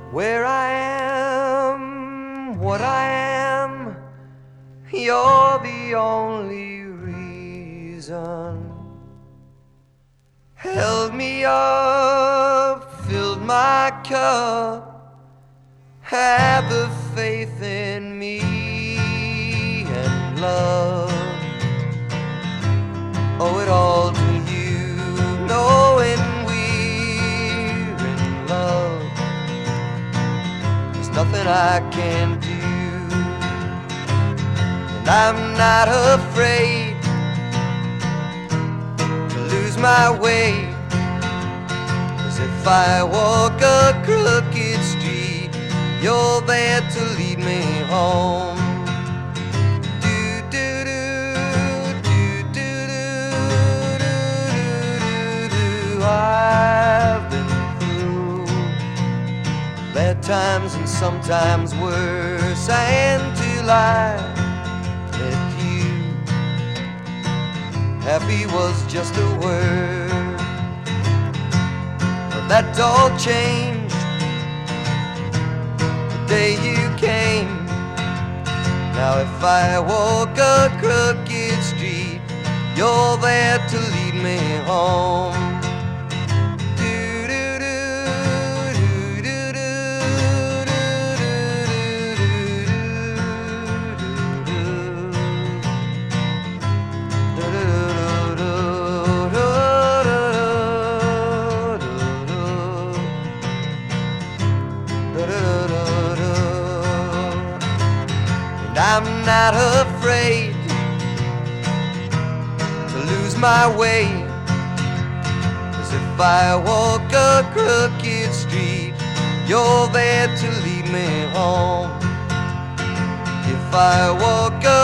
Where I am, what I am, you're the only reason. Held me up, filled my cup, had the faith in me and love. Owe it all to you, knowing we're in love. There's nothing I can do, and I'm not afraid to lose my way. 'Cause if I walk a crooked street, you're there to lead me home. I've been through bad times and sometimes worse, and till I met you, happy was just a word. But that all changed the day you came. Now if I walk a crooked street, you're there to lead me home. I'm not afraid to lose my way. 'Cause if I walk a crooked street, you're there to lead me home. If I walk a